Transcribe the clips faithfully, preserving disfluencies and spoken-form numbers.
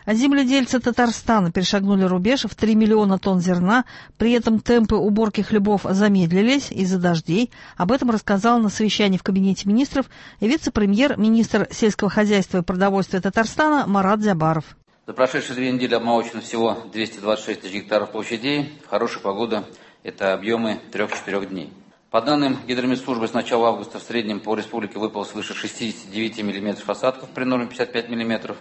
А земледельцы Татарстана перешагнули рубеж в три миллиона тонн зерна, при этом темпы уборки хлебов замедлились из-за дождей. Об этом рассказал на совещании в Кабинете министров вице-премьер, министр сельского хозяйства и продовольствия Татарстана Марат Зябаров. За прошедшие две недели обмолочено всего двести двадцать шесть тысяч гектаров площадей. В хорошую погоду это объемы трех-четырех дней. По данным Гидрометслужбы, с начала августа в среднем по республике выпало свыше шестидесяти девяти миллиметров осадков при норме пятьдесят пять миллиметров.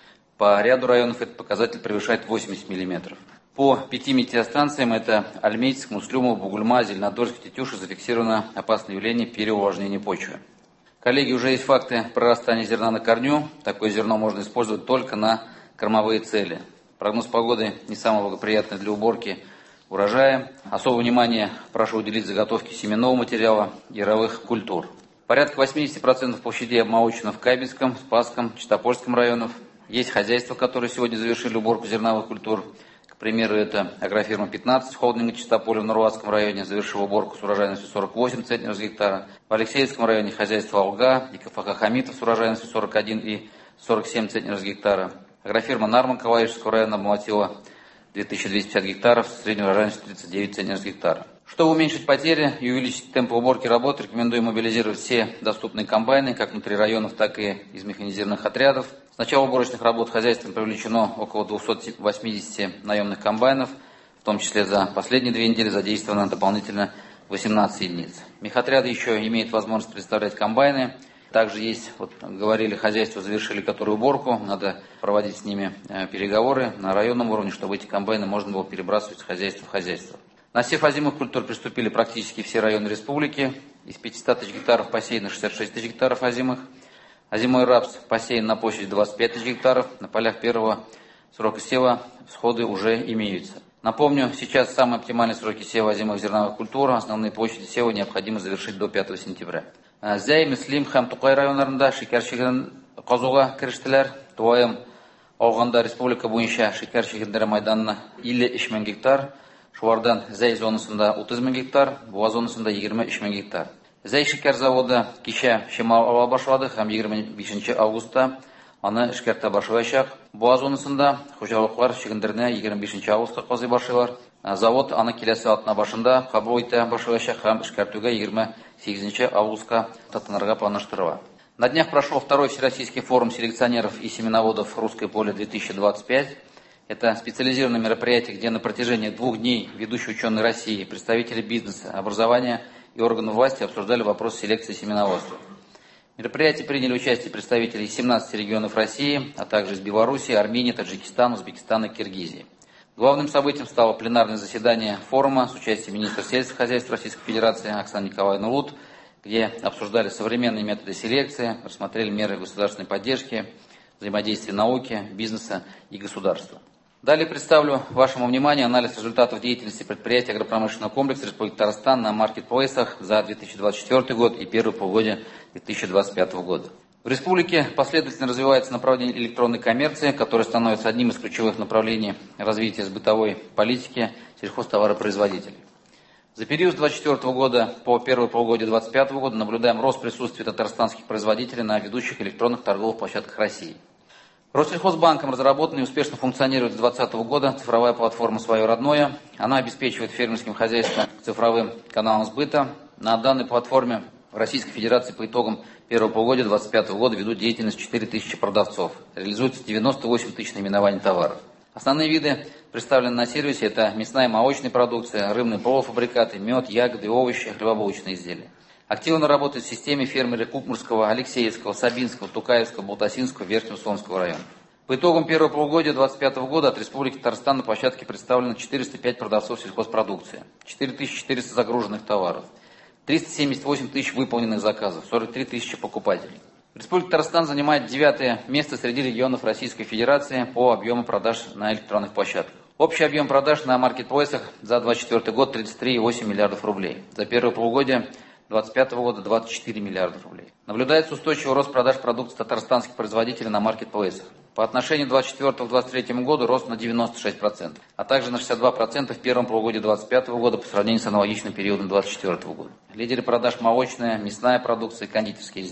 По ряду районов этот показатель превышает восемьдесят миллиметров. По пяти метеостанциям, это Альметьевск, Муслюмов, Бугульма, Зеленодольск, Тетюши, зафиксировано опасное явление переувлажнения почвы. Коллеги, уже есть факты прорастания зерна на корню. Такое зерно можно использовать только на кормовые цели. Прогноз погоды не самый благоприятный для уборки урожая. Особое внимание прошу уделить заготовке семенного материала яровых культур. Порядка восемьдесят процентов площадей обмолочено в Кабельском, Спасском, Чистопольском районах. Есть хозяйства, которые сегодня завершили уборку зерновых культур. К примеру, это агрофирма пятнадцать, холдинга Чистополя в Нурлатском районе, завершила уборку с урожайностью сорок восемь центнеров с гектара. В Алексеевском районе хозяйство Алга и КФХ Хамитов с урожайностью сорок один и сорок семь центнеров с гектара. Агрофирма Нарман Калаишевского района обмолотила две тысячи двести пятьдесят гектаров с средней урожайностью тридцать девять центнеров с гектара. Чтобы уменьшить потери и увеличить темпы уборки работ, рекомендую мобилизировать все доступные комбайны, как внутри районов, так и из механизированных отрядов. С начала уборочных работ хозяйством привлечено около двухсот восьмидесяти наемных комбайнов, в том числе за последние две недели задействовано дополнительно восемнадцать единиц. Мехотряды еще имеют возможность представлять комбайны. Также есть, вот говорили, хозяйства завершили которые уборку, надо проводить с ними переговоры на районном уровне, чтобы эти комбайны можно было перебрасывать с хозяйства в хозяйство. На сев озимых культур приступили практически все районы республики. Из пятисот тысяч гектаров посеяно шестьдесят шесть тысяч гектаров озимых. Озимой рапс посеян на площади двадцать пять тысяч гектаров. На полях первого срока сева всходы уже имеются. Напомню, сейчас самые оптимальные сроки сева озимых зерновых культур. Основные площади сева необходимо завершить до пятого сентября. Зәй, Мислим һәм Тукай районнарында шикәр чигенен казуга керештеләр. Туаем алганда республика буенча шикәр чигендере майданына илле өч мең гектар. Шулардан Зәй зонасында утыз мең гектар, Буа зонасында егерме өч мең гектар. Зәй шикәр заводы кичә чимал ала башлады һәм егерме бишенче августта аны эшкәртә башлаячак. Буа зонасында хуҗалыклар чигендеренә егерме бишенче августка казый башлыйлар. Завод аны киләсе атна башында кабул итә башлаячак һәм эшкәртүгә егерме сигезенче августка татынырга планлаштырыла. На днях прошел второй Всероссийский форум селекционеров и семеноводов «Русское поле две тысячи двадцать пять». Это специализированное мероприятие, где на протяжении двух дней ведущие ученые России, представители бизнеса, образования и органов власти обсуждали вопрос селекции семеноводства. В мероприятии приняли участие представители из семнадцати регионов России, а также из Белоруссии, Армении, Таджикистана, Узбекистана и Киргизии. Главным событием стало пленарное заседание форума с участием министра сельского хозяйства Российской Федерации Оксаны Николаевны Лут, где обсуждали современные методы селекции, рассмотрели меры государственной поддержки, взаимодействия науки, бизнеса и государства. Далее представлю вашему вниманию анализ результатов деятельности предприятий агропромышленного комплекса Республики Татарстан на маркетплейсах за две тысячи двадцать четвёртый год и первое полугодие две тысячи двадцать пятого года. В республике последовательно развивается направление электронной коммерции, которое становится одним из ключевых направлений развития бытовой политики сельхозтоваропроизводителей. За период с две тысячи двадцать четвёртого года по первое полугодие две тысячи двадцать пятого года наблюдаем рост присутствия татарстанских производителей на ведущих электронных торговых площадках России. Россельхозбанком разработана и успешно функционирует с две тысячи двадцатого года цифровая платформа «Свое родное». Она обеспечивает фермерским хозяйствам цифровым каналом сбыта. На данной платформе в Российской Федерации по итогам первого полугодия две тысячи двадцать пятого года ведут деятельность четыре тысячи продавцов. Реализуется девяносто восемь тысяч наименований товаров. Основные виды представлены на сервисе. Это мясная и молочная продукция, рыбные полуфабрикаты, мед, ягоды, овощи, хлебобулочные изделия. Активно работают в системе фермеры Кукмурского, Алексеевского, Сабинского, Тукаевского, Балтасинского, Верхнеуслонского районов. По итогам первого полугодия две тысячи двадцать пятого года от Республики Татарстан на площадке представлено четыреста пять продавцов сельхозпродукции, четыре тысячи четыреста загруженных товаров, триста семьдесят восемь тысяч выполненных заказов, сорок три тысячи покупателей. Республика Татарстан занимает девятое место среди регионов Российской Федерации по объему продаж на электронных площадках. Общий объем продаж на маркетплейсах за две тысячи двадцать четвёртый год тридцать три целых восемь десятых миллиардов рублей. За первое полугодие две тысячи двадцать пятого года двадцать четыре миллиарда рублей. Наблюдается устойчивый рост продаж продукции татарстанских производителей на маркетплейсах. По отношению к две тысячи двадцать четвёртому — две тысячи двадцать третьему году рост на девяносто шесть процентов, а также на шестьдесят два процента в первом полугодии две тысячи двадцать пятого года по сравнению с аналогичным периодом две тысячи двадцать четвёртого года. Лидеры продаж молочная, мясная продукция и кондитерские изделия.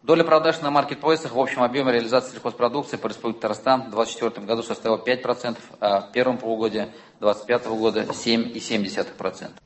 Доля продаж на маркетплейсах в общем объеме реализации сельхозпродукции по Республике Татарстан в две тысячи двадцать четвёртом году составила пять процентов, а в первом полугодии две тысячи двадцать пятого года семь целых семь десятых процента.